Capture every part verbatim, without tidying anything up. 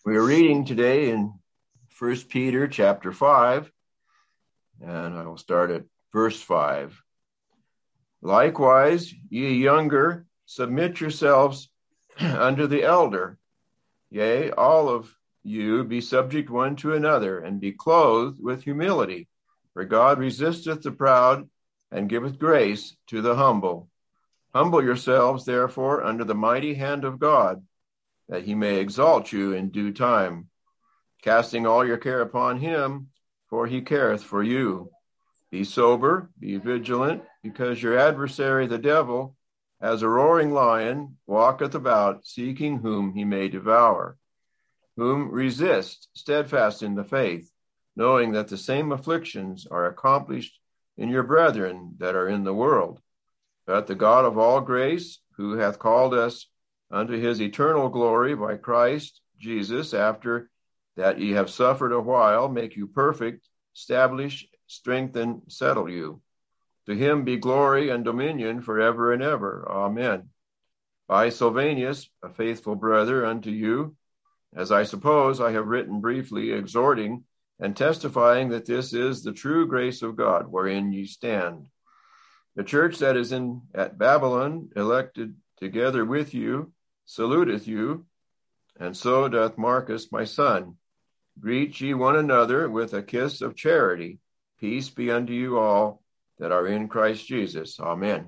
We are reading today in First Peter chapter five, and I will start at verse five. Likewise, ye younger, submit yourselves unto the elder. Yea, all of you be subject one to another, and be clothed with humility. For God resisteth the proud, and giveth grace to the humble. Humble yourselves, therefore, under the mighty hand of God, that he may exalt you in due time, casting all your care upon him, for he careth for you. Be sober, be vigilant, because your adversary the devil, as a roaring lion, walketh about, seeking whom he may devour. Whom resist, steadfast in the faith, knowing that the same afflictions are accomplished in your brethren that are in the world. But the God of all grace, who hath called us unto his eternal glory by Christ Jesus, after that ye have suffered a while, make you perfect, establish, strengthen, settle you. To him be glory and dominion forever and ever. Amen. By Silvanus, a faithful brother unto you, as I suppose I have written briefly, exhorting and testifying that this is the true grace of God, wherein ye stand. The church that is in at Babylon, elected together with you, saluteth you, and so doth Marcus my son. Greet ye one another with a kiss of charity. Peace be unto you all that are in Christ Jesus. Amen.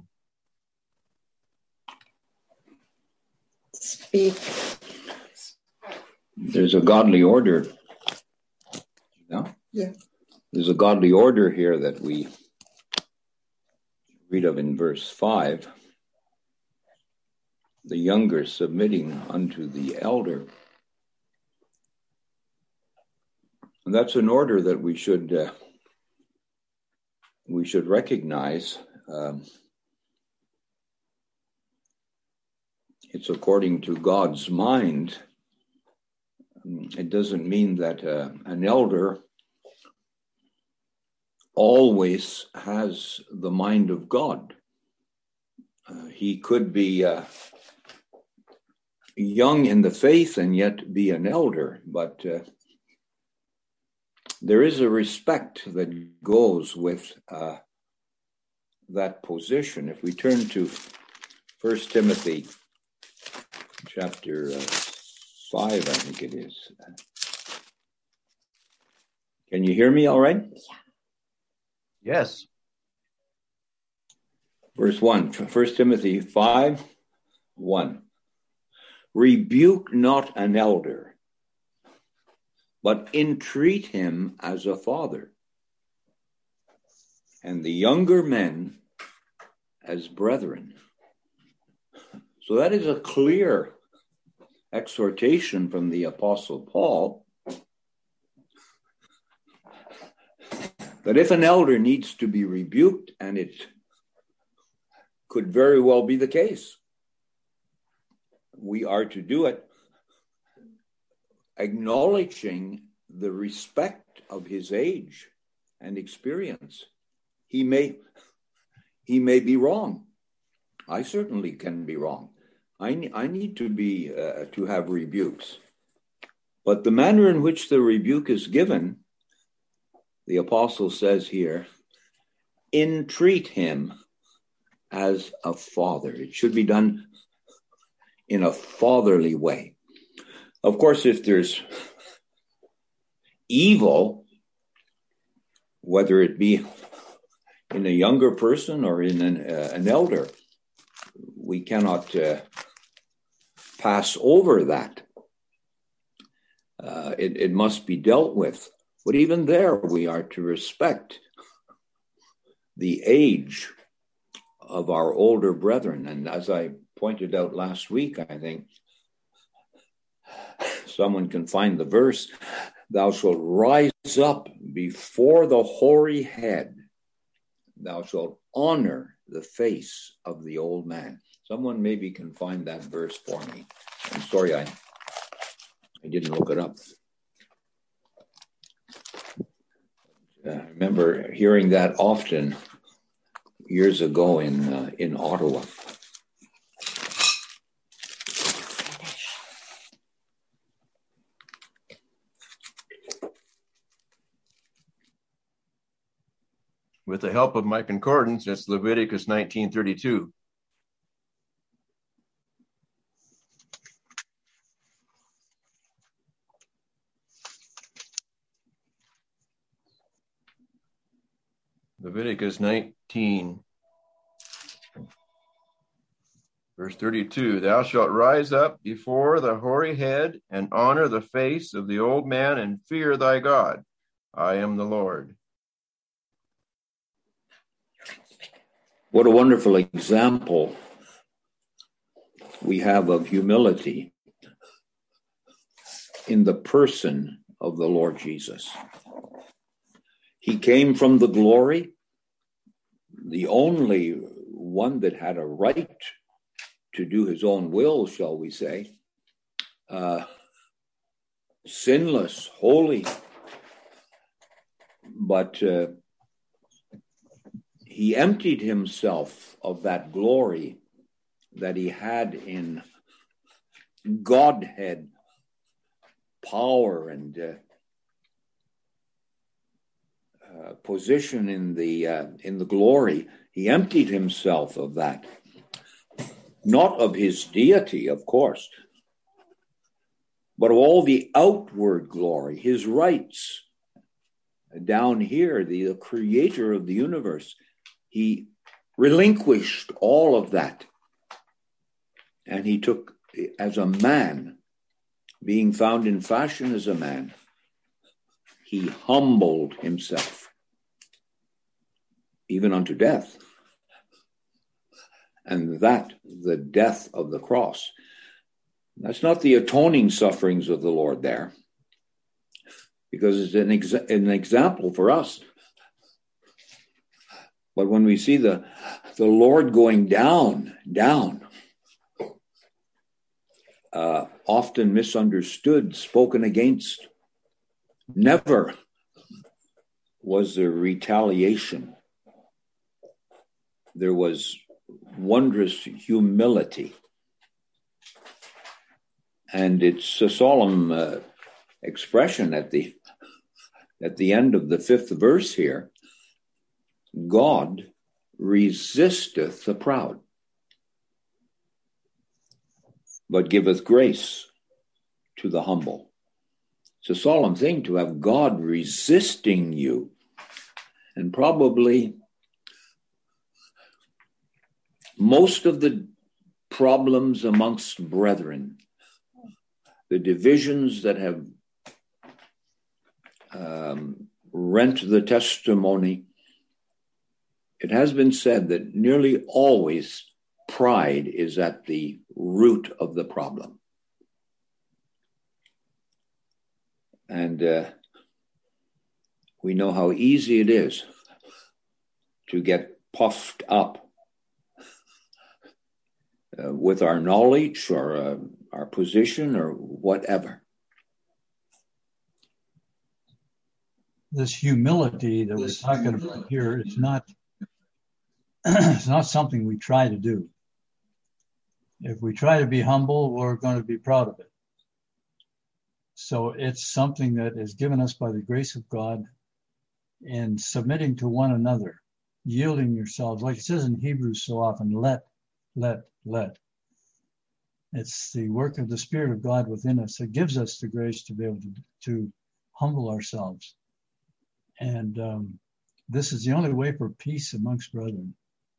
Speak. There's a godly order. No? Yeah. There's a godly order here that we read of in verse five. The younger submitting unto the elder. And that's an order that we should uh, we should recognize. Um, it's according to God's mind. It doesn't mean that uh, an elder always has the mind of God. Uh, he could be uh, young in the faith and yet be an elder, but uh, there is a respect that goes with uh, that position. If we turn to First Timothy chapter uh, five, I think it is. Can you hear me all right? Yeah. Yes. Verse one, First Timothy five, one. Rebuke not an elder, but entreat him as a father, and the younger men as brethren. So that is a clear exhortation from the Apostle Paul that if an elder needs to be rebuked, and it could very well be the case, we are to do it acknowledging the respect of his age and experience. He may, he may be wrong. I certainly can be wrong. I, I need to be uh, to have rebukes. But the manner in which the rebuke is given, the apostle says here, entreat him as a father. It should be done in a fatherly way. Of course, if there's evil, whether it be in a younger person or in an, uh, an elder, we cannot uh, pass over that. Uh, it, it must be dealt with. But even there, we are to respect the age of our older brethren. And as I pointed out last week, I think, someone can find the verse, thou shalt rise up before the hoary head, thou shalt honor the face of the old man. Someone maybe can find that verse for me. I'm sorry, I, I didn't look it up. Uh, I remember hearing that often years ago in uh, in Ottawa. With the help of my concordance, it's Leviticus nineteen thirty-two. Leviticus nineteen, verse thirty-two, thou shalt rise up before the hoary head and honor the face of the old man and fear thy God. I am the Lord. What a wonderful example we have of humility in the person of the Lord Jesus. He came from the glory, the only one that had a right to do his own will, shall we say, uh, sinless, holy, but uh, he emptied himself of that glory that he had in Godhead, power and uh, uh, position in the uh, in the glory. He emptied himself of that, not of his deity, of course, but of all the outward glory, his rights. Down here, the, the creator of the universe, he relinquished all of that. And he took, as a man, being found in fashion as a man, he humbled himself, even unto death. And that, the death of the cross. That's not the atoning sufferings of the Lord there, because it's an, exa- an example for us. But when we see the, the Lord going down, down, uh, often misunderstood, spoken against, never was there retaliation. There was wondrous humility. And it's a solemn uh, expression at the at the end of the fifth verse here. God resisteth the proud, but giveth grace to the humble. It's a solemn thing to have God resisting you. And probably most of the problems amongst brethren, the divisions that have um, rent the testimony, it has been said that nearly always pride is at the root of the problem. And uh, we know how easy it is to get puffed up uh, with our knowledge or uh, our position or whatever. This humility that we're talking about here is not it's not something we try to do. If we try to be humble, we're going to be proud of it. So it's something that is given us by the grace of God in submitting to one another, yielding yourselves, like it says in Hebrews so often, let, let, let. It's the work of the Spirit of God within us that gives us the grace to be able to, to humble ourselves. And um, this is the only way for peace amongst brethren.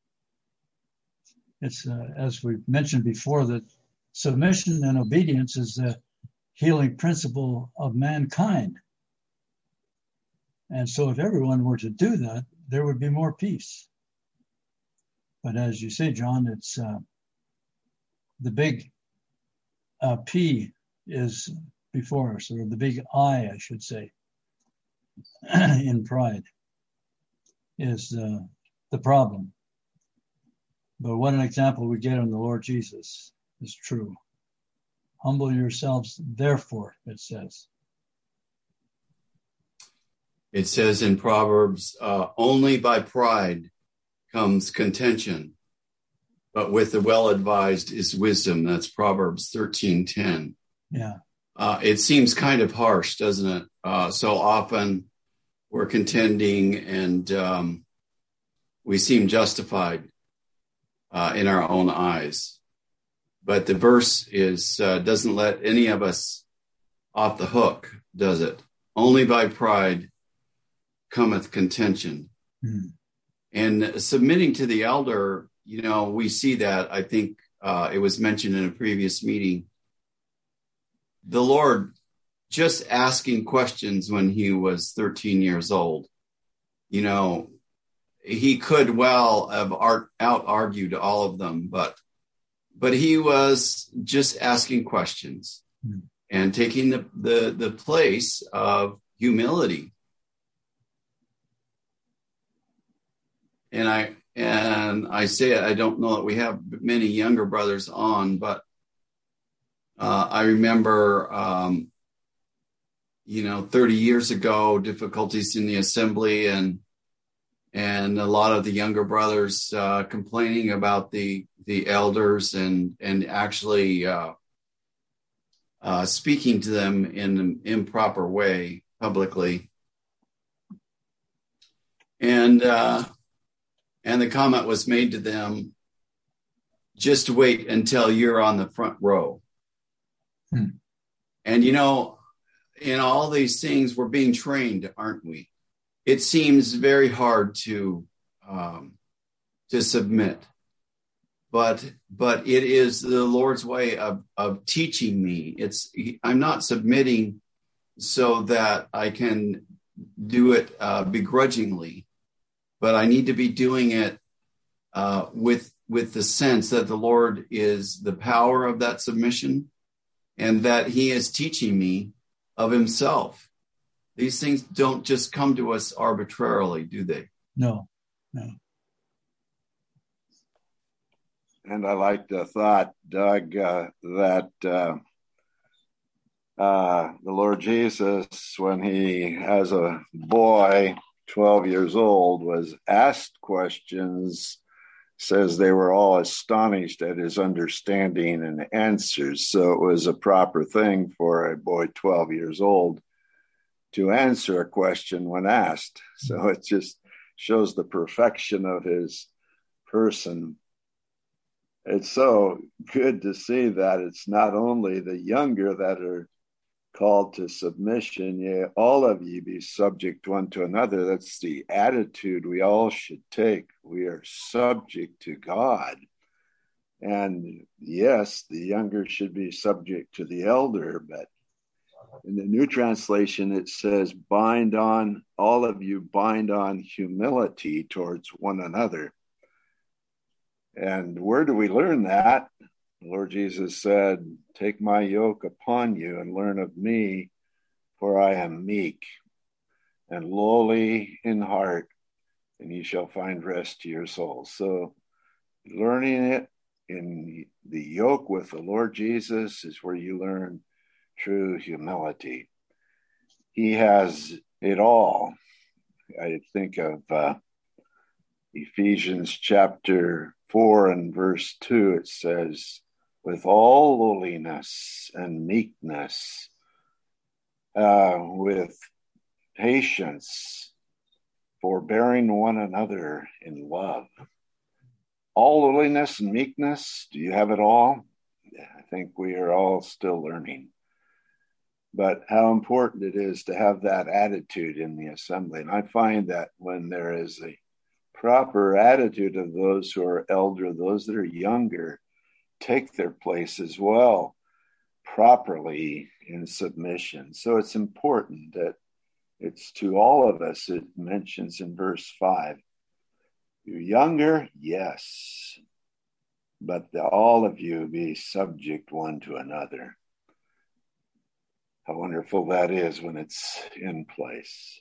It's, uh, as we've mentioned before, that submission and obedience is the healing principle of mankind. And so if everyone were to do that, there would be more peace. But as you say, John, it's uh, the big uh, P is before us, or the big I, I should say, in pride is uh, the problem. But what an example we get in the Lord Jesus is true. Humble yourselves, therefore, it says. It says in Proverbs, uh, only by pride comes contention, but with the well-advised is wisdom. That's Proverbs thirteen ten. Yeah. Uh, it seems kind of harsh, doesn't it? Uh, so often we're contending and um, we seem justified uh, in our own eyes. But the verse is uh, doesn't let any of us off the hook, does it? Only by pride cometh contention. Mm. And submitting to the elder, you know, we see that, I think uh, it was mentioned in a previous meeting, the Lord just asking questions when he was thirteen years old. You know, he could well have art, out-argued all of them, but but he was just asking questions mm. and taking the, the, the place of humility. And I and I say it, I don't know that we have many younger brothers on, but uh, I remember, um, you know, thirty years ago, difficulties in the assembly, and and a lot of the younger brothers uh, complaining about the the elders and and actually uh, uh, speaking to them in an improper way publicly, and. Uh, And the comment was made to them, just wait until you're on the front row. Hmm. And, you know, in all these things, we're being trained, aren't we? It seems very hard to um, to submit. But but it is the Lord's way of, of teaching me. It's I'm not submitting so that I can do it uh, begrudgingly. But I need to be doing it uh, with with the sense that the Lord is the power of that submission, and that he is teaching me of himself. These things don't just come to us arbitrarily, do they? No, no. And I like the thought, Doug, uh, that uh, uh, the Lord Jesus, when he has a boy twelve years old, was asked questions, says they were all astonished at his understanding and answers. So it was a proper thing for a boy twelve years old to answer a question when asked. So it just shows the perfection of his person. It's so good to see that it's not only the younger that are called to submission, yea, all of ye be subject one to another. That's the attitude we all should take. We are subject to God. And yes, the younger should be subject to the elder, but in the New Translation, it says, bind on, all of you bind on humility towards one another. And where do we learn that? The Lord Jesus said, take my yoke upon you and learn of me, for I am meek and lowly in heart, and ye shall find rest to your souls. So learning it in the yoke with the Lord Jesus is where you learn true humility. He has it all. I think of uh, Ephesians chapter four and verse two. It says, with all lowliness and meekness, uh, with patience, forbearing one another in love. All lowliness and meekness, do you have it all? I think we are all still learning. But how important it is to have that attitude in the assembly. And I find that when there is a proper attitude of those who are elder, those that are younger, take their place as well properly in submission. So it's important that it's to all of us. It mentions in verse five, you're younger, yes, but the, all of you be subject one to another. How wonderful that is when it's in place.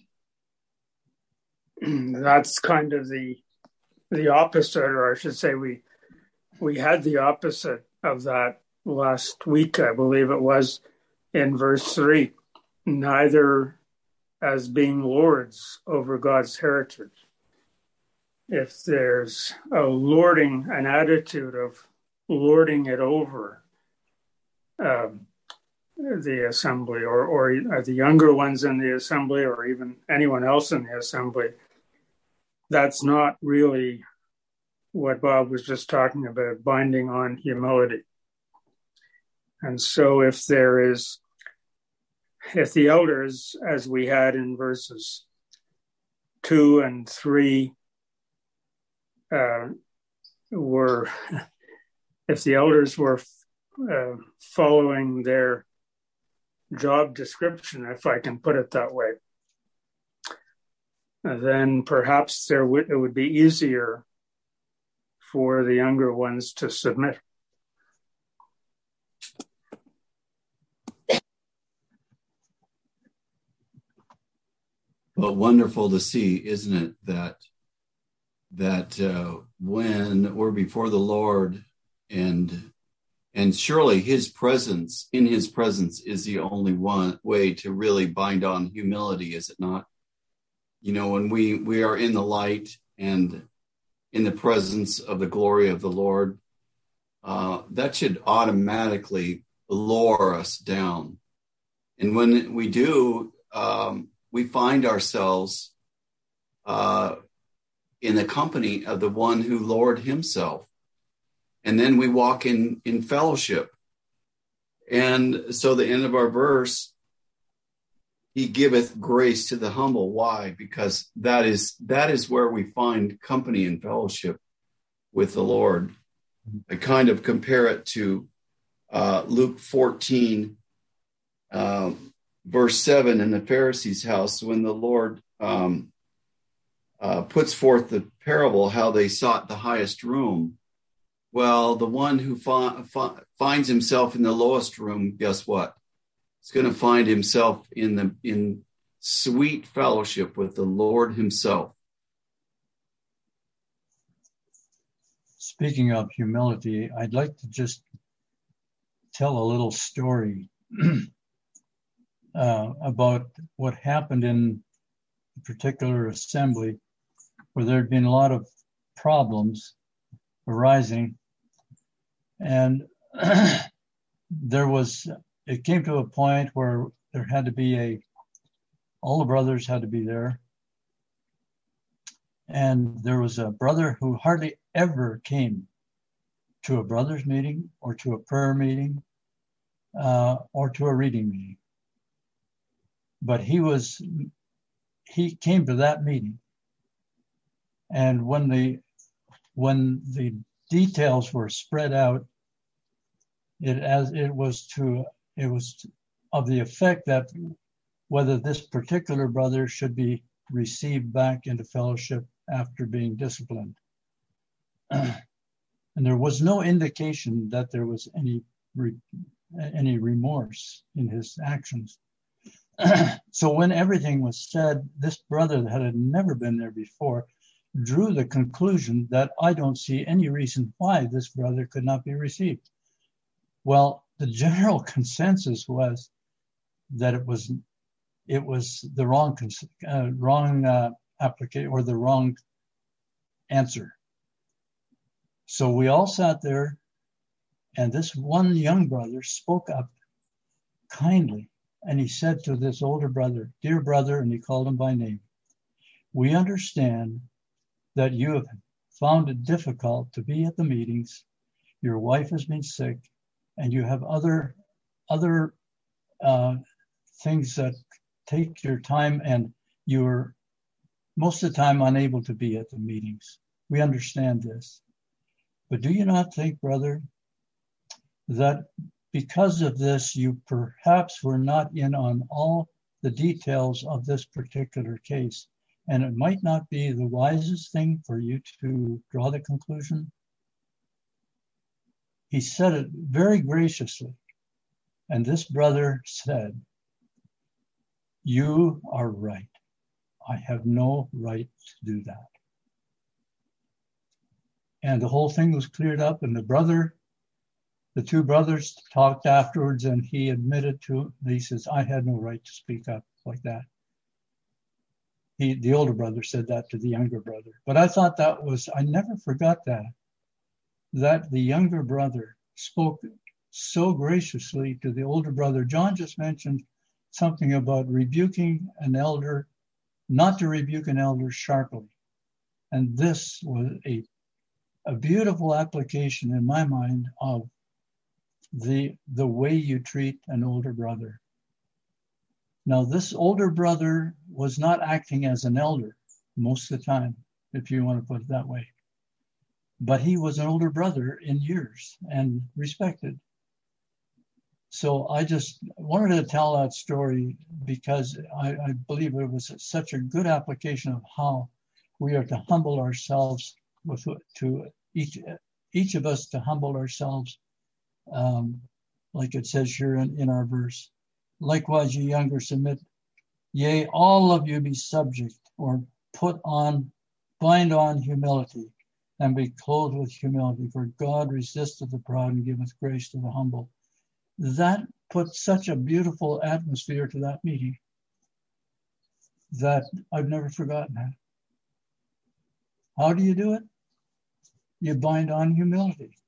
That's kind of the the opposite, or I should say we we had the opposite of that last week, I believe it was, in verse three. Neither as being lords over God's heritage. If there's a lording, an attitude of lording it over um, the assembly, or, or the younger ones in the assembly, or even anyone else in the assembly, that's not really what Bob was just talking about, binding on humility. And so if there is, if the elders, as we had in verses two and three, uh, were, if the elders were uh, following their job description, if I can put it that way, then perhaps there would, it would be easier for the younger ones to submit. But wonderful to see, isn't it, that that uh, when we're before the Lord, and and surely His presence, in His presence, is the only one way to really bind on humility, is it not? You know, when we we are in the light and in the presence of the glory of the Lord, uh, that should automatically lower us down. And when we do, um, we find ourselves uh, in the company of the one who lowered himself. And then we walk in, in fellowship. And so the end of our verse, He giveth grace to the humble. Why? Because that is that is where we find company and fellowship with the Lord. I kind of compare it to uh, Luke fourteen, uh, verse seven, in the Pharisees' house, when the Lord um, uh, puts forth the parable, how they sought the highest room. Well, the one who fi- fi- finds himself in the lowest room, guess what? He's going to find himself in the in sweet fellowship with the Lord Himself. Speaking of humility, I'd like to just tell a little story uh, about what happened in a particular assembly where there had been a lot of problems arising, and there was. It came to a point where there had to be a, all the brothers had to be there. And there was a brother who hardly ever came to a brothers meeting or to a prayer meeting uh, or to a reading meeting. But he was, he came to that meeting. And when the, when the details were spread out, it as it was to It was of the effect that whether this particular brother should be received back into fellowship after being disciplined. And there was no indication that there was any re, any remorse in his actions. So when everything was said, this brother that had never been there before drew the conclusion that I don't see any reason why this brother could not be received. Well, the general consensus was that it was it was the wrong uh, wrong uh, application or the wrong answer. So we all sat there, and this one young brother spoke up kindly, and he said to this older brother, "Dear brother," and he called him by name, "we understand that you have found it difficult to be at the meetings. Your wife has been sick, and you have other other uh, things that take your time, and you're most of the time unable to be at the meetings. We understand this. But do you not think, brother, that because of this, you perhaps were not in on all the details of this particular case, and it might not be the wisest thing for you to draw the conclusion?" He said it very graciously. And this brother said, "You are right. I have no right to do that." And the whole thing was cleared up, and the brother, the two brothers talked afterwards, and he admitted to, he says, "I had no right to speak up like that." He, the older brother said that to the younger brother. But I thought that was, I never forgot that, that the younger brother spoke so graciously to the older brother. John just mentioned something about rebuking an elder, not to rebuke an elder sharply. And this was a, a beautiful application in my mind of the, the way you treat an older brother. Now, this older brother was not acting as an elder most of the time, if you want to put it that way. But he was an older brother in years and respected. So I just wanted to tell that story because I, I believe it was such a good application of how we are to humble ourselves, with to each each of us to humble ourselves, um, like it says here in, in our verse. Likewise, ye younger, submit, yea, all of you be subject, or put on, bind on humility, and be clothed with humility. For God resisteth the proud and giveth grace to the humble. That put such a beautiful atmosphere to that meeting that I've never forgotten that. How do you do it? You bind on humility.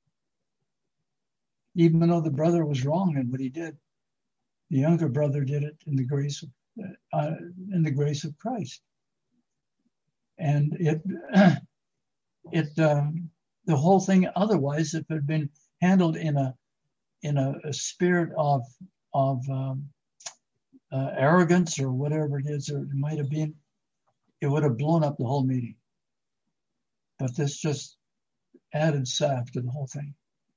Even though the brother was wrong in what he did, the younger brother did it in the grace of, uh, in the grace of Christ. And it, it, um, the whole thing, otherwise, if it had been handled in a, in a, a spirit of, of um, uh, arrogance or whatever it is, or it might have been, it would have blown up the whole meeting. But this just added salve to the whole thing.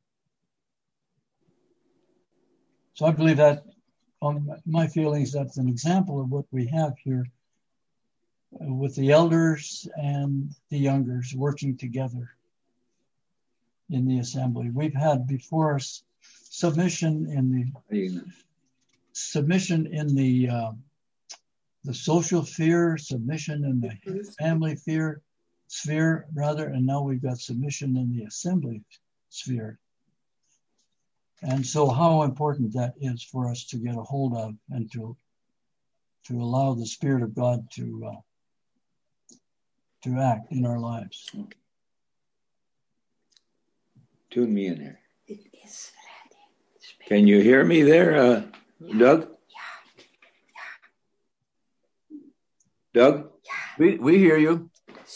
So I believe that, on my feelings, that's an example of what we have here with the elders and the youngers working together in the assembly. We've had before us submission in the submission in the uh, the social sphere, submission in the family sphere, sphere rather, and now we've got submission in the assembly sphere. And so how important that is for us to get a hold of and to to allow the Spirit of God to uh, to act in our lives. Okay. Tune me in here. Can you hear me there, uh, Doug? Doug? We we hear you.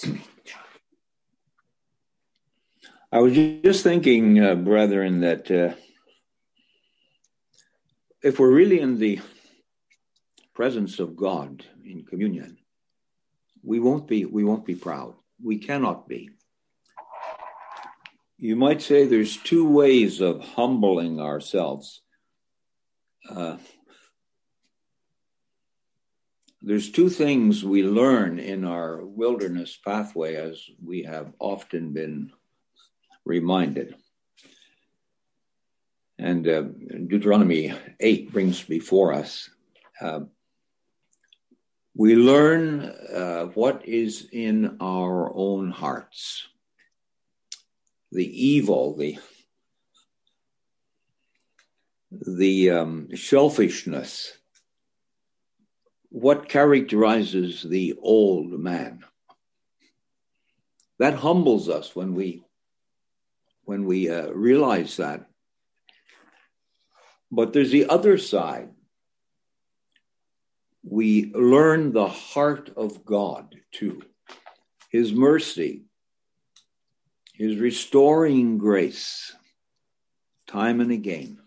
I was just thinking, uh, brethren, that uh, if we're really in the presence of God in communion, we won't be we won't be proud. We cannot be. You might say there's two ways of humbling ourselves. Uh, there's two things we learn in our wilderness pathway, as we have often been reminded. And uh, Deuteronomy eight brings before us, uh, we learn uh, what is in our own hearts. The evil, the the um, selfishness, what characterizes the old man. That humbles us when we when we uh, realize that. But there's the other side. We learn the heart of God too, His mercy, His restoring grace, time and again,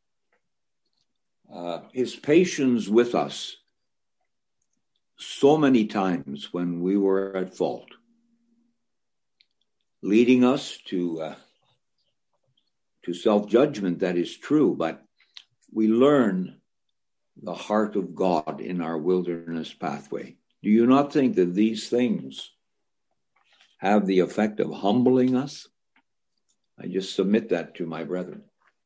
uh, His patience with us so many times when we were at fault, leading us to uh, to self-judgment, that is true, but we learn the heart of God in our wilderness pathway. Do you not think that these things have the effect of humbling us? I just submit that to my brethren.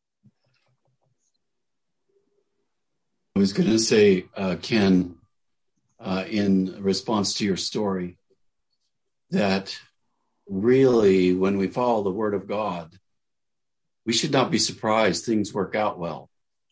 I was going to say, uh, Ken, uh, in response to your story, that really when we follow the Word of God, we should not be surprised things work out well.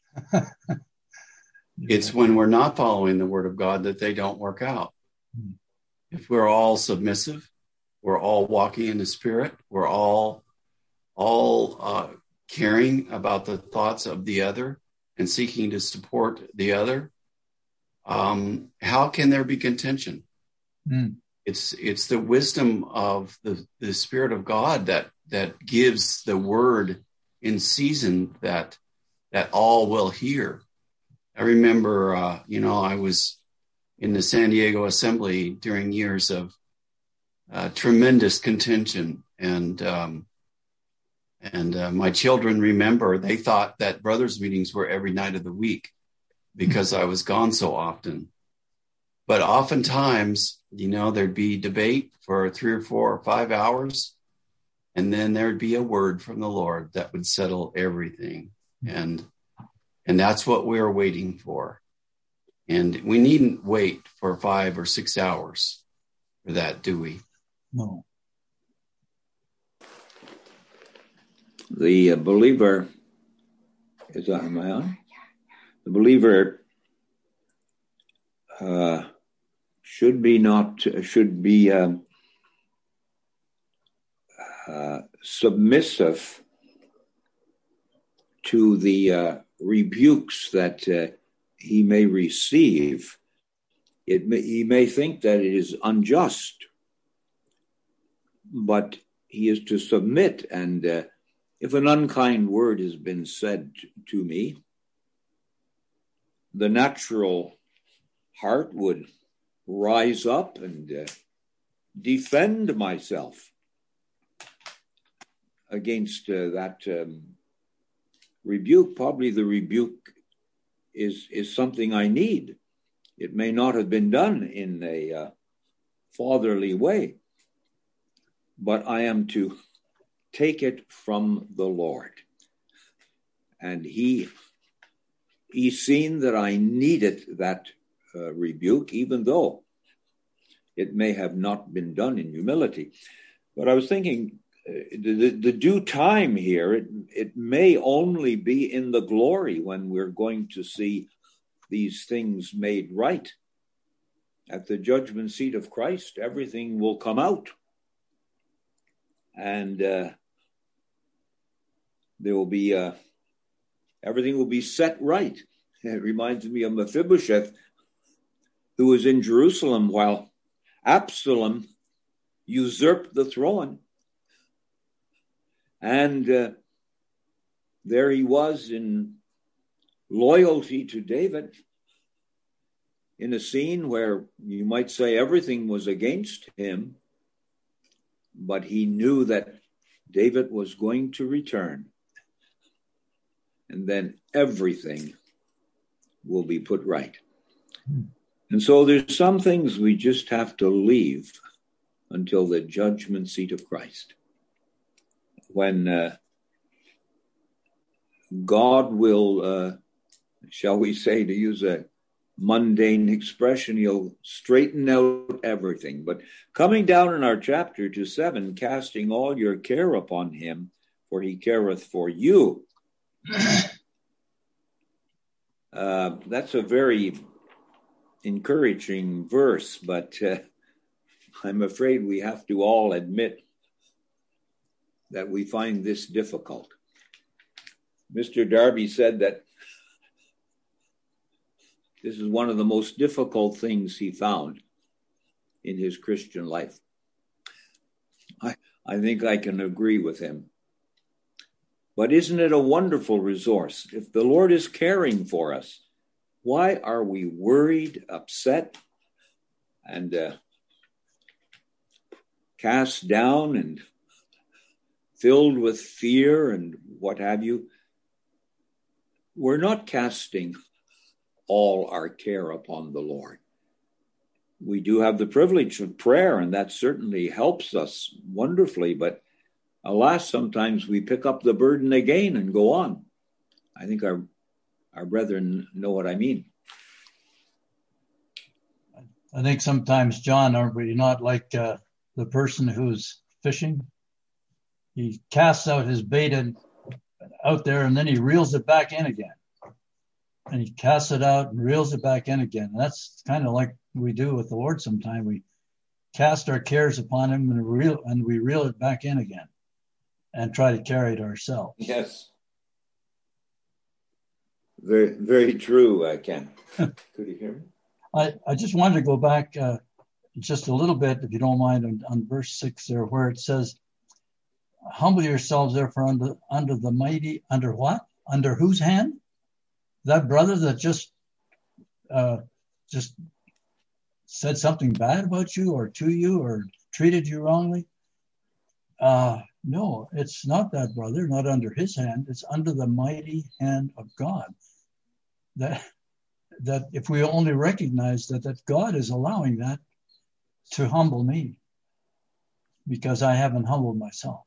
It's when we're not following the Word of God that they don't work out. If we're all submissive, we're all walking in the Spirit, we're all all uh, caring about the thoughts of the other and seeking to support the other, um, how can there be contention? Mm. It's it's the wisdom of the, the Spirit of God that that gives the word in season that that all will hear. I remember, uh, you know, I was in the San Diego Assembly during years of uh, tremendous contention, and um, and uh, my children remember they thought that brothers' meetings were every night of the week because I was gone so often. But oftentimes, you know, there'd be debate for three or four or five hours, and then there'd be a word from the Lord that would settle everything. And and that's what we're waiting for. And we needn't wait for five or six hours for that, do we? No. The uh, believer, is that, am I on? The believer uh, should be not, should be um, uh, submissive to the uh, rebukes that uh, he may receive. It may, he may think that it is unjust, but he is to submit. And uh, if an unkind word has been said to me, the natural heart would rise up and uh, defend myself against uh, that um, rebuke. Probably the rebuke is is something I need. It may not have been done in a uh, fatherly way, but I am to take it from the Lord. And he he's seen that I needed that uh, rebuke, even though it may have not been done in humility. But I was thinking, uh, the, the due time here, it, it may only be in the glory when we're going to see these things made right. At the judgment seat of Christ, everything will come out. And uh, there will be, uh, everything will be set right. It reminds me of Mephibosheth, who was in Jerusalem while Absalom usurped the throne. And uh, there he was in loyalty to David, in a scene where you might say everything was against him, but he knew that David was going to return, and then everything will be put right. Hmm. And so there's some things we just have to leave until the judgment seat of Christ, when uh, God will, uh, shall we say, to use a mundane expression, he'll straighten out everything. But coming down in our chapter to seven, casting all your care upon him, for he careth for you. Uh, that's a very encouraging verse, but uh, I'm afraid we have to all admit that we find this difficult. Mister Darby said that this is one of the most difficult things he found in his Christian life. I, I think I can agree with him. But isn't it a wonderful resource? If the Lord is caring for us, why are we worried, upset, and uh, cast down and filled with fear and what have you? We're not casting all our care upon the Lord. We do have the privilege of prayer, and that certainly helps us wonderfully, but alas, sometimes we pick up the burden again and go on. I think our our brethren know what I mean. I think sometimes, John, are we not like uh, the person who's fishing? He casts out his bait and, out there, and then he reels it back in again. And he casts it out and reels it back in again. And that's kind of like we do with the Lord sometimes. We cast our cares upon him and reel, and we reel it back in again and try to carry it ourselves. Yes. Very, very true, uh, Ken. Could you hear me? I, I just wanted to go back uh, just a little bit, if you don't mind, on, on verse six there, where it says, humble yourselves therefore under, under the mighty, under what? Under whose hand? That brother that just, uh, just said something bad about you or to you or treated you wrongly? Uh, no, it's not that brother, not under his hand. It's under the mighty hand of God. That, that if we only recognize that, that God is allowing that to humble me because I haven't humbled myself.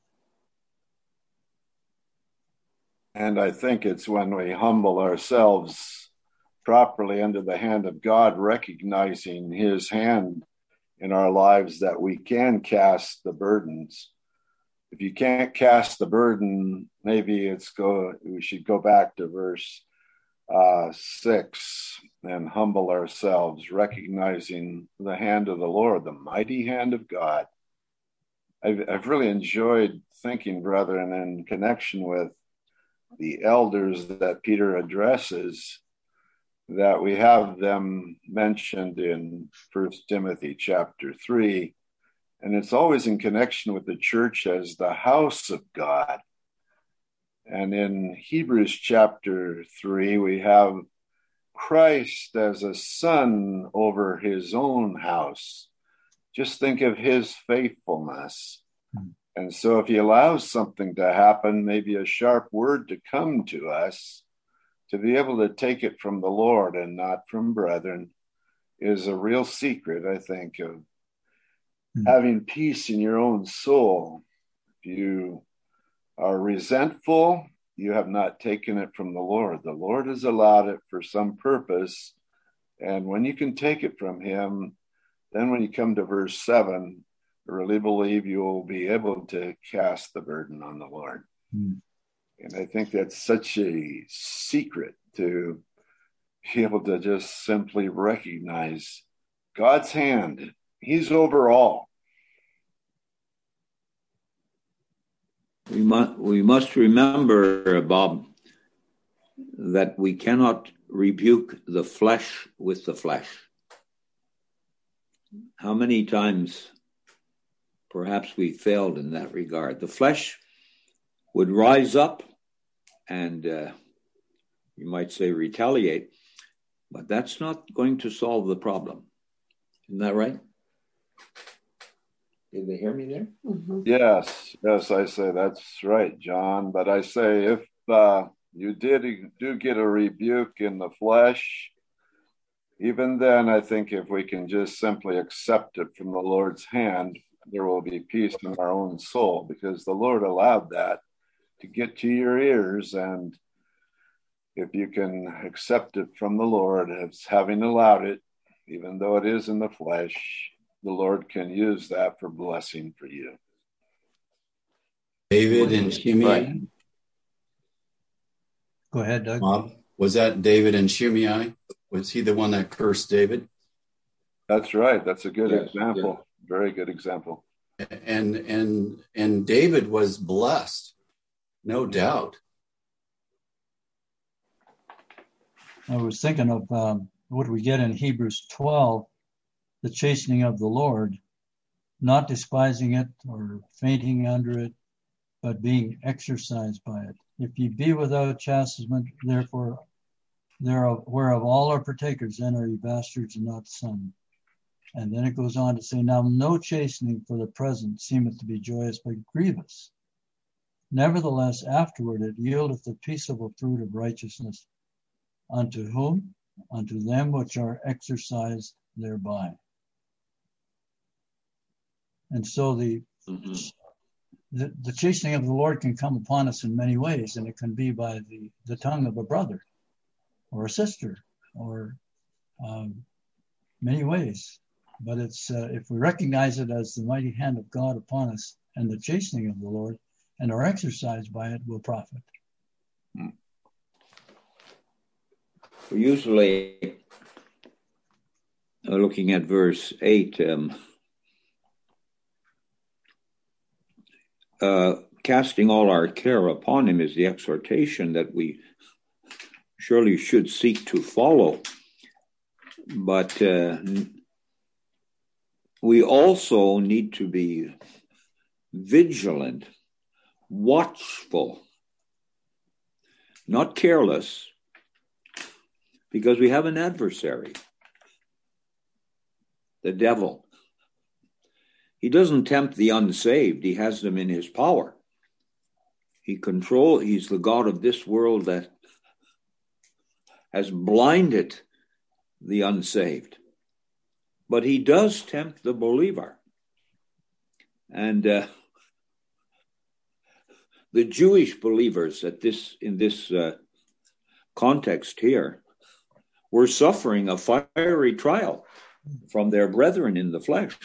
And I think it's when we humble ourselves properly under the hand of God, recognizing his hand in our lives, that we can cast the burdens. If you can't cast the burden, maybe it's go. we should go back to verse uh, six and humble ourselves, recognizing the hand of the Lord, the mighty hand of God. I've, I've really enjoyed thinking, brethren, in connection with the elders that Peter addresses, that we have them mentioned in First Timothy chapter three, and it's always in connection with the church as the house of God. And in Hebrews chapter three, we have Christ as a son over his own house. Just think of his faithfulness. Mm-hmm. And so if he allows something to happen, maybe a sharp word to come to us, to be able to take it from the Lord and not from brethren is a real secret, I think, of mm-hmm. having peace in your own soul. If you are resentful, you have not taken it from the Lord. The Lord has allowed it for some purpose. And when you can take it from him, then when you come to verse seven, I really believe you will be able to cast the burden on the Lord. Mm. And I think that's such a secret, to be able to just simply recognize God's hand. He's over all. We must, we must remember, Bob, that we cannot rebuke the flesh with the flesh. How many times perhaps we failed in that regard? The flesh would rise up and, uh, you might say, retaliate, but that's not going to solve the problem. Isn't that right? Did they hear me there? Mm-hmm. Yes, yes, I say that's right, John. But I say if uh, you did do get a rebuke in the flesh, even then, I think if we can just simply accept it from the Lord's hand, there will be peace in our own soul, because the Lord allowed that to get to your ears. And if you can accept it from the Lord as having allowed it, even though it is in the flesh, the Lord can use that for blessing for you. David and Shimei. Right. Go ahead, Doug. Bob, was that David and Shimei? Was he the one that cursed David? That's right. That's a good yes, example. Yes. Very good example. And and and David was blessed, no doubt. I was thinking of um, what we get in Hebrews twelve, the chastening of the Lord, not despising it or fainting under it, but being exercised by it. If ye be without chastisement, therefore, thereof, whereof all are partakers, then are ye bastards and not sons. And then it goes on to say, now no chastening for the present seemeth to be joyous, but grievous. Nevertheless, afterward it yieldeth the peaceable fruit of righteousness. Unto whom? Unto them which are exercised thereby. And so the, mm-hmm. the the chastening of the Lord can come upon us in many ways, and it can be by the, the tongue of a brother or a sister, or um, many ways. But it's uh, if we recognize it as the mighty hand of God upon us and the chastening of the Lord, and are exercised by it, we'll profit. Hmm. We're usually uh, looking at verse eight. Um, uh, casting all our care upon him is the exhortation that we surely should seek to follow. But uh, we also need to be vigilant, watchful, not careless, because we have an adversary, the devil. He doesn't tempt the unsaved. He has them in his power. He control. He's the God of this world that has blinded the unsaved. But he does tempt the believer. And uh, the Jewish believers at this in this uh, context here were suffering a fiery trial from their brethren in the flesh.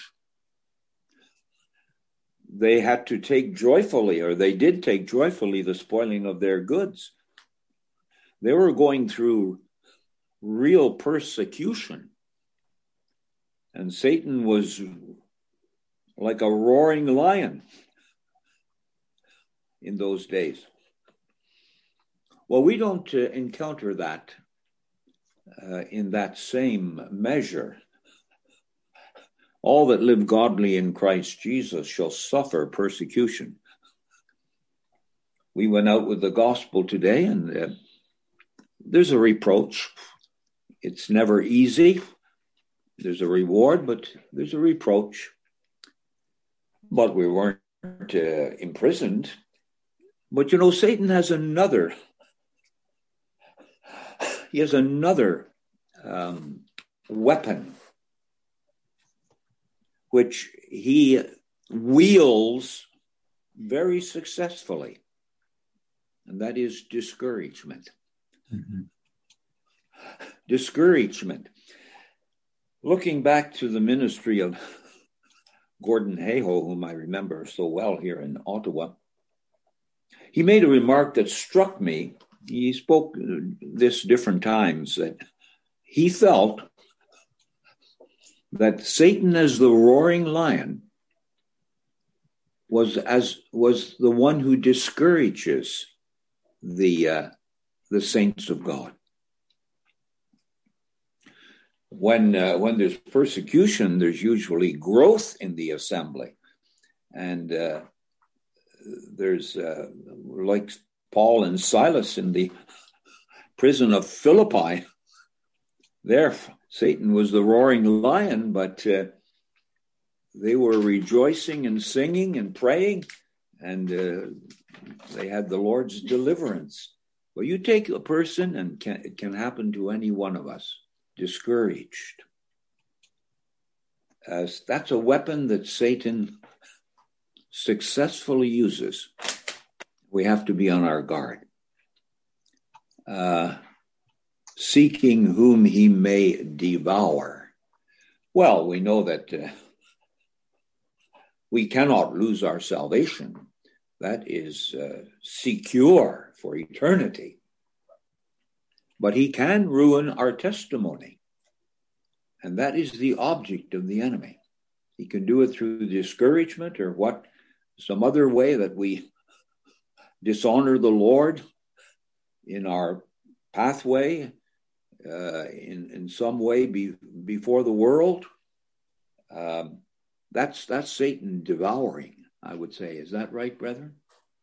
They had to take joyfully, or they did take joyfully, the spoiling of their goods. They were going through real persecution. And Satan was like a roaring lion in those days. Well, we don't uh, encounter that uh, in that same measure. All that live godly in Christ Jesus shall suffer persecution. We went out with the gospel today, and uh, there's a reproach. It's never easy. There's a reward, but there's a reproach. But we weren't uh, imprisoned. But you know, Satan has another, he has another um, weapon, which he wields very successfully, and that is discouragement. Mm-hmm. Discouragement. Looking back to the ministry of Gordon Hayhoe, whom I remember so well here in Ottawa, he made a remark that struck me. He spoke this different times, that he felt that Satan as the roaring lion was as was the one who discourages the uh, the saints of God. When uh, when there's persecution, there's usually growth in the assembly, and uh, there's uh, like Paul and Silas in the prison of Philippi. There, Satan was the roaring lion, but uh, they were rejoicing and singing and praying, and uh, they had the Lord's deliverance. Well, you take a person, and can, it can happen to any one of us, discouraged. Uh, that's a weapon that Satan successfully uses. We have to be on our guard. Uh, seeking whom he may devour. Well, we know that uh, we cannot lose our salvation. That is uh, secure for eternity. But he can ruin our testimony. And that is the object of the enemy. He can do it through discouragement or what, some other way that we dishonor the Lord in our pathway, uh, in, in some way be, before the world. Um, that's, that's Satan devouring, I would say. Is that right, brethren?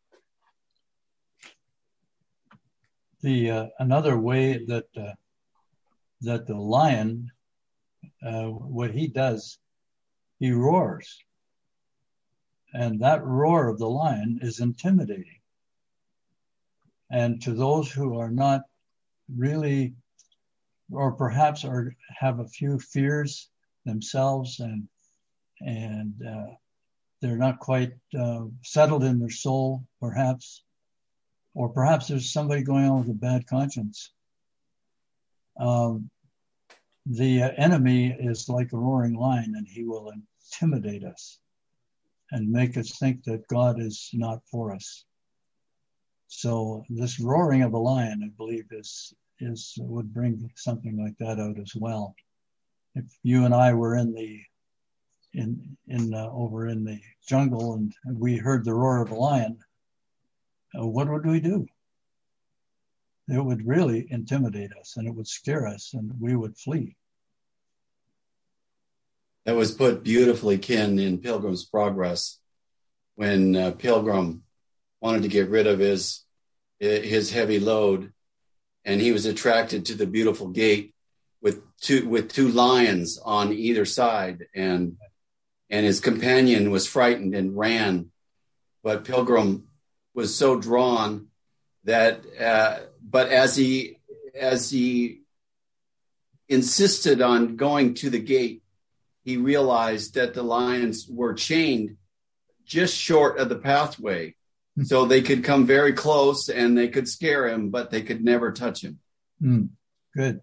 The uh, another way that uh, that the lion, uh, what he does, he roars. And that roar of the lion is intimidating. And to those who are not really, or perhaps are have a few fears themselves, and and uh, they're not quite uh, settled in their soul, perhaps, or perhaps there's somebody going on with a bad conscience. Um, the uh, enemy is like a roaring lion, and he will intimidate us and make us think that God is not for us. So this roaring of a lion, I believe, is is would bring something like that out as well. If you and I were in the in in uh, over in the jungle and we heard the roar of a lion, uh, what would we do? It would really intimidate us, and it would scare us, and we would flee. That was put beautifully, Ken, in Pilgrim's Progress, when uh, Pilgrim wanted to get rid of his his heavy load, and he was attracted to the beautiful gate with two with two lions on either side, and and his companion was frightened and ran, but Pilgrim was so drawn that, uh, but as he as he insisted on going to the gate, he realized that the lions were chained just short of the pathway. Mm. So they could come very close and they could scare him, but they could never touch him. Mm. Good.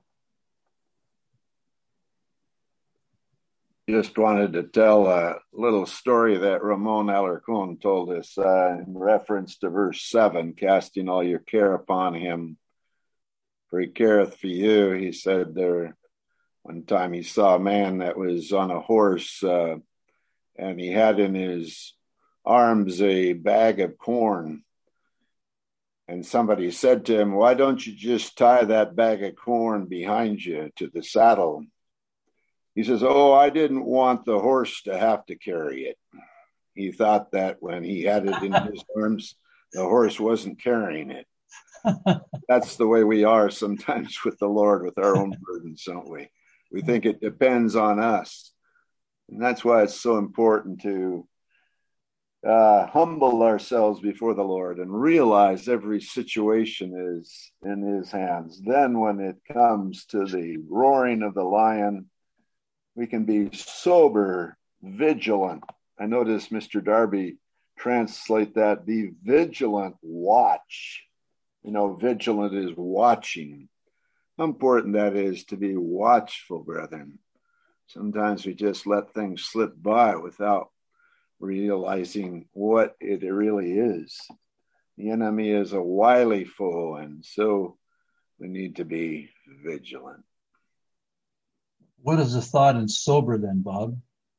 Just wanted to tell a little story that Ramon Alarcón told us uh, in reference to verse seven, casting all your care upon him, for he careth for you. He said there, one time he saw a man that was on a horse, uh, and he had in his arms a bag of corn. And somebody said to him, why don't you just tie that bag of corn behind you to the saddle? He says, oh, I didn't want the horse to have to carry it. He thought that when he had it in his arms, the horse wasn't carrying it. That's the way we are sometimes with the Lord, with our own burdens, don't we? We think it depends on us. And that's why it's so important to uh, humble ourselves before the Lord and realize every situation is in his hands. Then when it comes to the roaring of the lion, we can be sober, vigilant. I notice Mister Darby translate that, be vigilant, watch. You know, vigilant is watching. How important that is to be watchful, brethren. Sometimes we just let things slip by without realizing what it really is. The enemy is a wily foe, and so we need to be vigilant. What is the thought in sober then, Bob?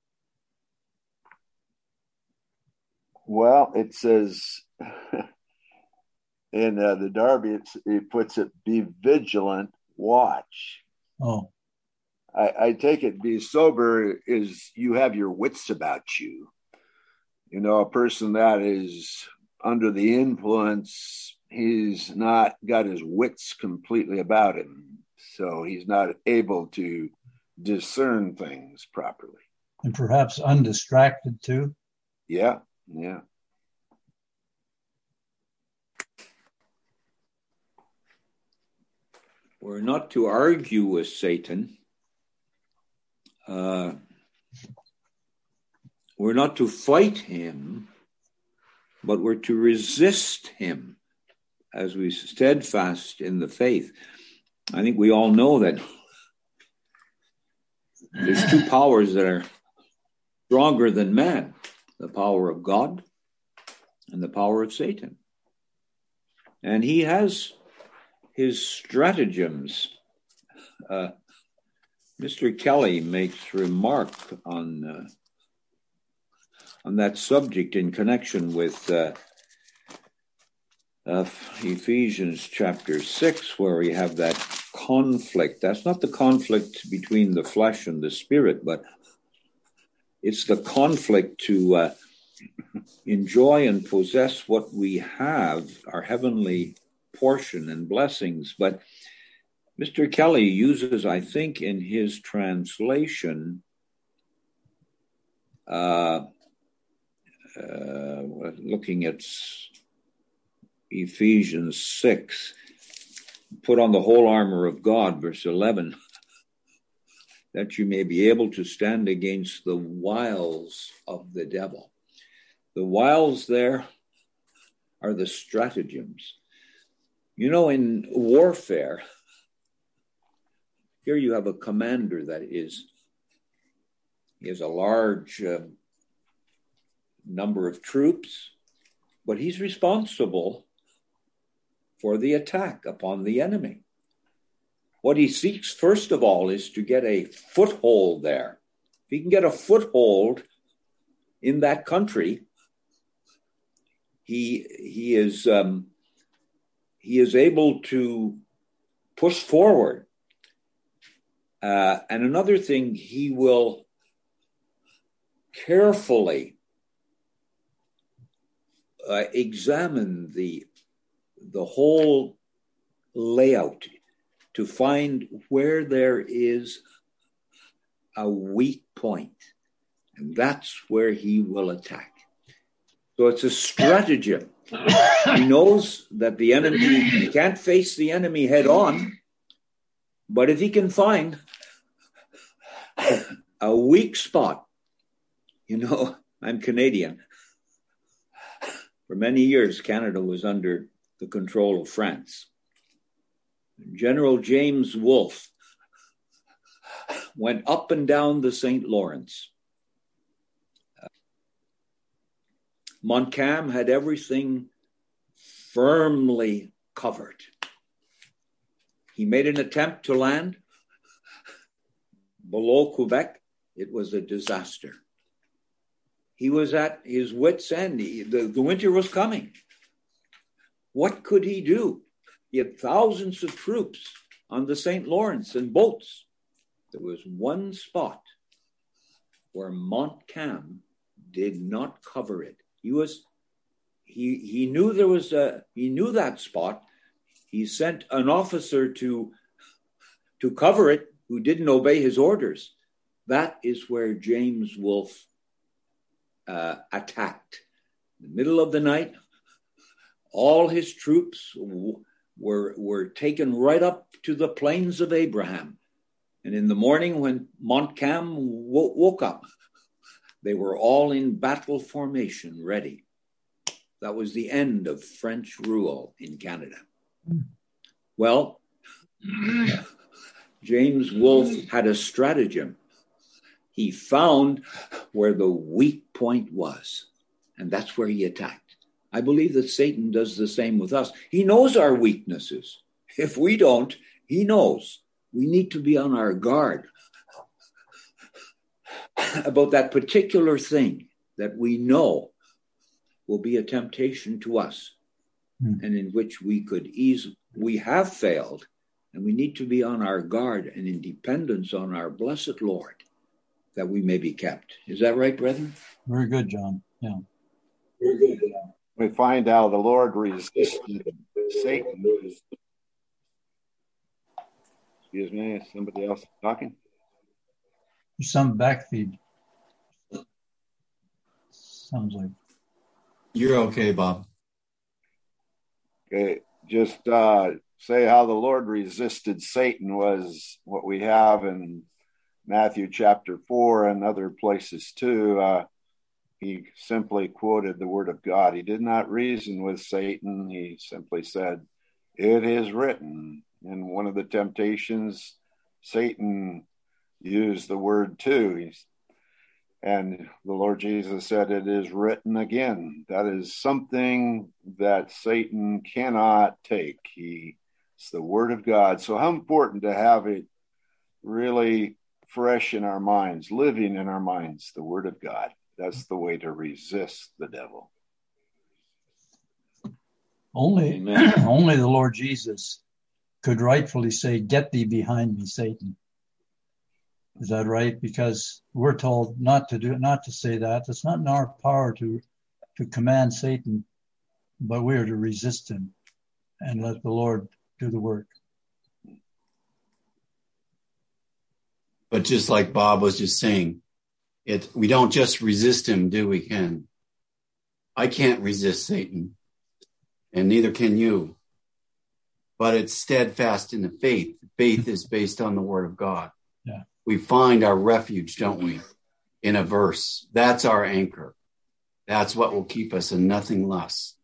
Well, it says in uh, the Darby, it's, it puts it, be vigilant, watch. Oh. I, I take it be sober is you have your wits about you. You know, a person that is under the influence, he's not got his wits completely about him. So he's not able to discern things properly. And perhaps undistracted too. Yeah, yeah. We're not to argue with Satan. Uh, we're not to fight him, but we're to resist him as we steadfast in the faith. I think we all know that there's two powers that are stronger than man, the power of God and the power of Satan. And he has his stratagems. Uh, Mister Kelly makes remark on uh, on that subject in connection with uh, uh, Ephesians chapter six, where we have that conflict. That's not the conflict between the flesh and the spirit, but it's the conflict to uh, enjoy and possess what we have, our heavenly portion and blessings. But Mister Kelly uses, I think, in his translation, uh, uh, looking at Ephesians six, put on the whole armor of God, verse eleven, that you may be able to stand against the wiles of the devil. The wiles there are the stratagems. You know, in warfare, here you have a commander that is, he has a large uh, number of troops, but he's responsible for the attack upon the enemy. What he seeks, first of all, is to get a foothold there. If he can get a foothold in that country, he he is um, he is able to push forward. Uh, and another thing, he will carefully uh, examine the, the whole layout to find where there is a weak point. And that's where he will attack. So it's a stratagem. He knows that the enemy, he can't face the enemy head on, but if he can find a weak spot, you know, I'm Canadian. For many years, Canada was under the control of France. General James Wolfe went up and down the Saint Lawrence. Montcalm had everything firmly covered. He made an attempt to land below Quebec. It was a disaster. He was at his wit's end. He, the, the winter was coming. What could he do? He had thousands of troops on the Saint Lawrence and boats. There was one spot where Montcalm did not cover it. He was, he he knew there was a, he knew that spot. He sent an officer to, to cover it who didn't obey his orders. That is where James Wolfe uh, attacked. In the middle of the night, all his troops w- were, were taken right up to the plains of Abraham. And in the morning when Montcalm w- woke up, they were all in battle formation, ready. That was the end of French rule in Canada. Well, James Wolfe had a stratagem. He found where the weak point was, and that's where he attacked. I believe that Satan does the same with us. He knows our weaknesses. If we don't, he knows. We need to be on our guard about that particular thing that we know will be a temptation to us, mm. and in which we could easily, we have failed, and we need to be on our guard and in dependence on our blessed Lord that we may be kept. Is that right, brethren? Very good, John. Yeah. Very good. Yeah. We find how the Lord resisted Satan. Excuse me, is somebody else talking? There's some backfeed. Sounds like. You're okay, Bob. Okay, just uh, say how the Lord resisted Satan was what we have in Matthew chapter four and other places too. Uh, he simply quoted the word of God. He did not reason with Satan. He simply said, "It is written." And one of the temptations, Satan used the word too. He's, and the Lord Jesus said, "It is written again." That is something that Satan cannot take. He, it's the word of God. So how important to have it really fresh in our minds, living in our minds, the word of God. That's the way to resist the devil. Only, only the Lord Jesus could rightfully say, "Get thee behind me, Satan." Is that right? Because we're told not to do, not to say that. It's not in our power to, to command Satan, but we are to resist him and let the Lord do the work. But just like Bob was just saying, it we don't just resist him, do we, Ken? I can't resist Satan, and neither can you. But it's steadfast in the faith. Faith is based on the word of God. Yeah. We find our refuge, don't we, in a verse. That's our anchor. That's what will keep us and nothing less.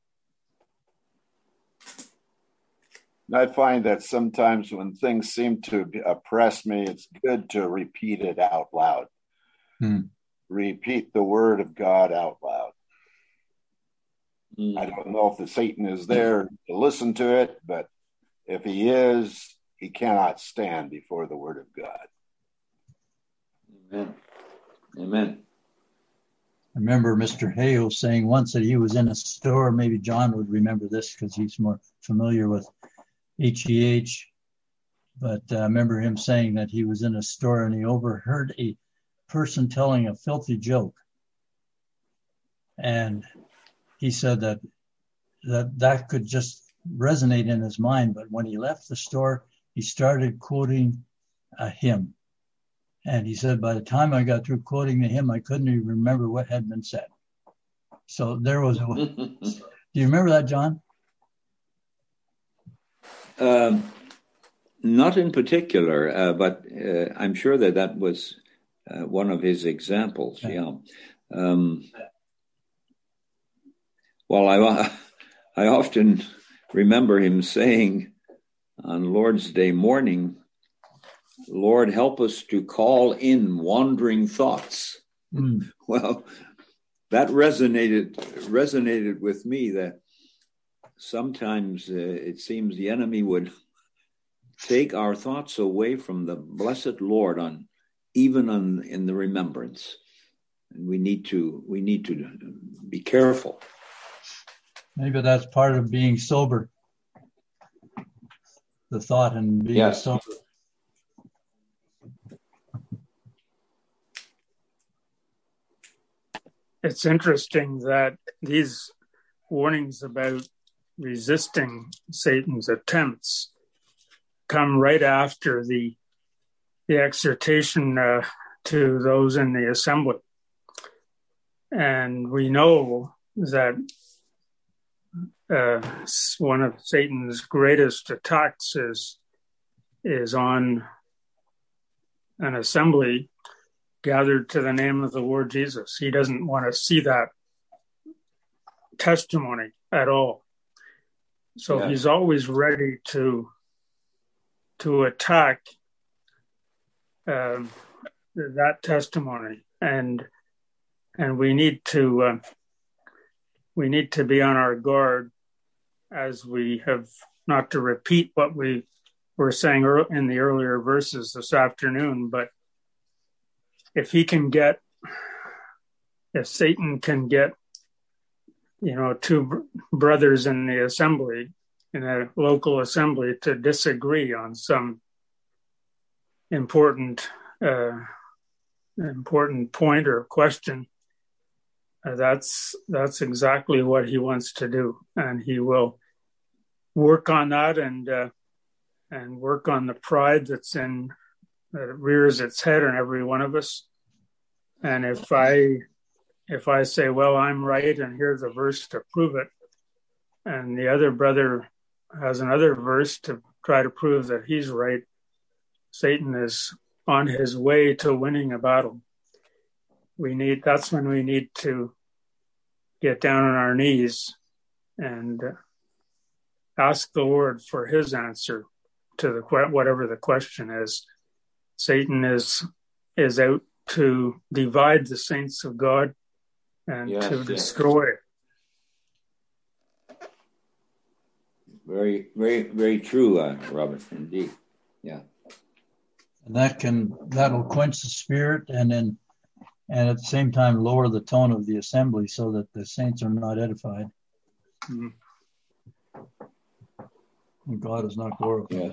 I find that sometimes when things seem to oppress me, it's good to repeat it out loud. Hmm. Repeat the word of God out loud. Mm. I don't know if the Satan is there to listen to it, but if he is, he cannot stand before the word of God. Amen. Amen. I remember Mister Hale saying once that he was in a store. Maybe John would remember this because he's more familiar with H E H. But uh, I remember him saying that he was in a store and he overheard a person telling a filthy joke. And he said that that, that could just resonate in his mind. But when he left the store, he started quoting a hymn. And he said, by the time I got through quoting the hymn, I couldn't even remember what had been said. So there was a... Do you remember that, John? Um, not in particular, uh, but uh, I'm sure that that was uh, one of his examples. Okay. Yeah. Um, well, I I often remember him saying on Lord's Day morning, "Lord, help us to call in wandering thoughts." Mm. Well, that resonated resonated with me. That sometimes uh, it seems the enemy would take our thoughts away from the blessed Lord on even on in the remembrance, and we need to we need to be careful. Maybe that's part of being sober. The thought and being yes. sober. It's interesting that these warnings about resisting Satan's attempts come right after the the exhortation uh, to those in the assembly. And we know that uh, one of Satan's greatest attacks is, is on an assembly gathered to the name of the Lord Jesus. He doesn't want to see that testimony at all. So yeah. He's always ready to to attack um, that testimony, and and we need to uh, we need to be on our guard, as we have, not to repeat what we were saying in the earlier verses this afternoon, but if he can get, if Satan can get, you know, two br- brothers in the assembly, in a local assembly, to disagree on some important, uh, important point or question, uh, that's that's exactly what he wants to do, and he will work on that and uh, and work on the pride that's in that rears its head in every one of us. And if I if I say, well, I'm right, and here's a verse to prove it, and the other brother has another verse to try to prove that he's right, Satan is on his way to winning a battle. We need, that's when we need to get down on our knees and ask the Lord for his answer to the whatever the question is. Satan is is out to divide the saints of God and yes, to yes. destroy. Very, very, very true, uh, Robert. Indeed, yeah. And that can that'll quench the spirit, and then and at the same time lower the tone of the assembly, so that the saints are not edified. Mm-hmm. And God is not glorified. Yes.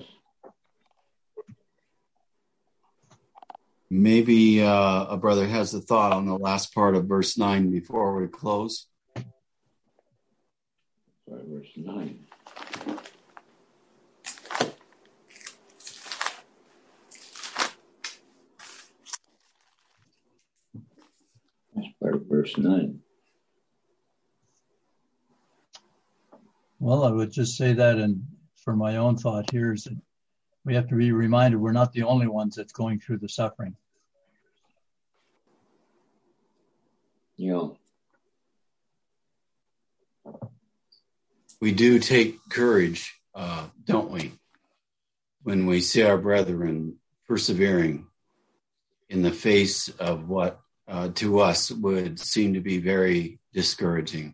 Maybe uh, a brother has a thought on the last part of verse nine before we close. Sorry, verse nine. That's part of verse nine. Well, I would just say that, and for my own thought here, is that we have to be reminded we're not the only ones that's going through the suffering. Yeah. We do take courage, uh, don't we, when we see our brethren persevering in the face of what uh, to us would seem to be very discouraging.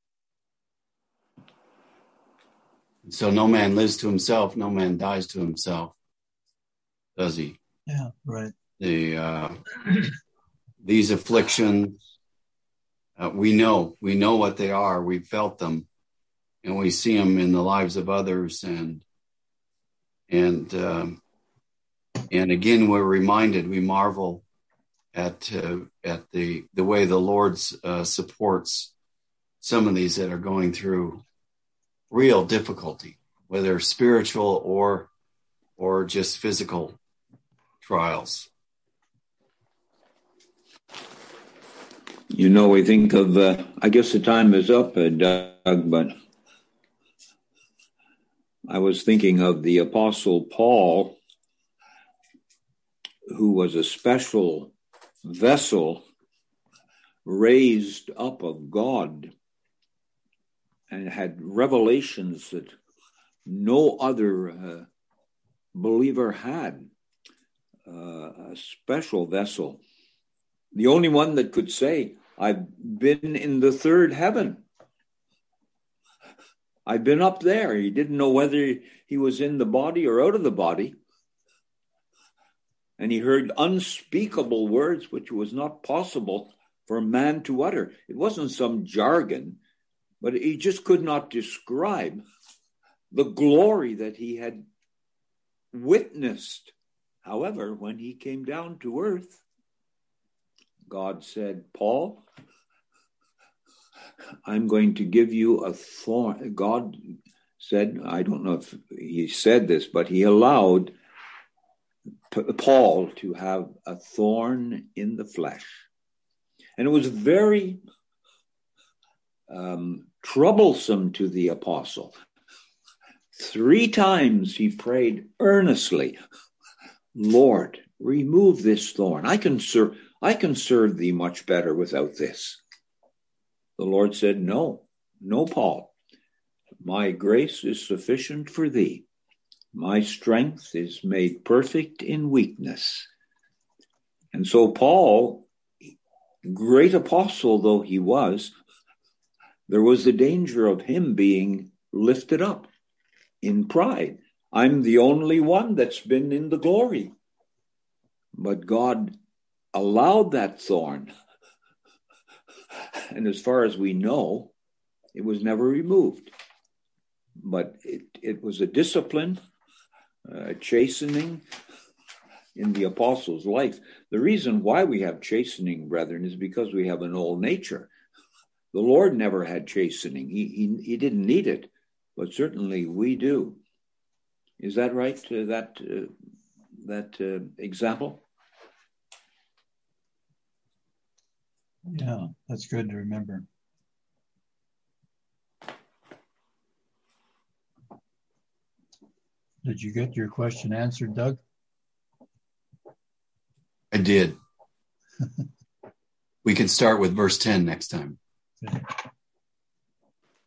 So no man lives to himself, no man dies to himself, does he? Yeah, right. The uh, these afflictions, uh, we know, we know what they are. We've felt them, and we see them in the lives of others, and and um, and again, we're reminded, we marvel at uh, at the the way the Lord uh, supports some of these that are going through real difficulty, whether spiritual or or just physical trials. You know, we think of, uh, I guess the time is up, uh, Doug, but I was thinking of the Apostle Paul, who was a special vessel raised up of God and had revelations that no other uh, believer had. Uh, a special vessel. The only one that could say, I've been in the third heaven. I've been up there. He didn't know whether he was in the body or out of the body. And he heard unspeakable words which was not possible for man to utter. It wasn't some jargon, but he just could not describe the glory that he had witnessed. However, when he came down to earth, God said, Paul, I'm going to give you a thorn. God said, I don't know if he said this, but he allowed Paul to have a thorn in the flesh. And it was very um, troublesome to the apostle. Three times he prayed earnestly, Lord, remove this thorn. I can serve, I can serve thee much better without this. The Lord said, no, no, Paul. My grace is sufficient for thee. My strength is made perfect in weakness. And so Paul, great apostle though he was, there was the danger of him being lifted up in pride. I'm the only one that's been in the glory. But God allowed that thorn. And as far as we know, it was never removed. But it, it was a discipline, a chastening in the apostle's life. The reason why we have chastening, brethren, is because we have an old nature. The Lord never had chastening. He, he, he didn't need it, but certainly we do. Is that right, uh, that, uh, that uh, example? Yeah, that's good to remember. Did you get your question answered, Doug? I did. We can start with verse ten next time. Okay.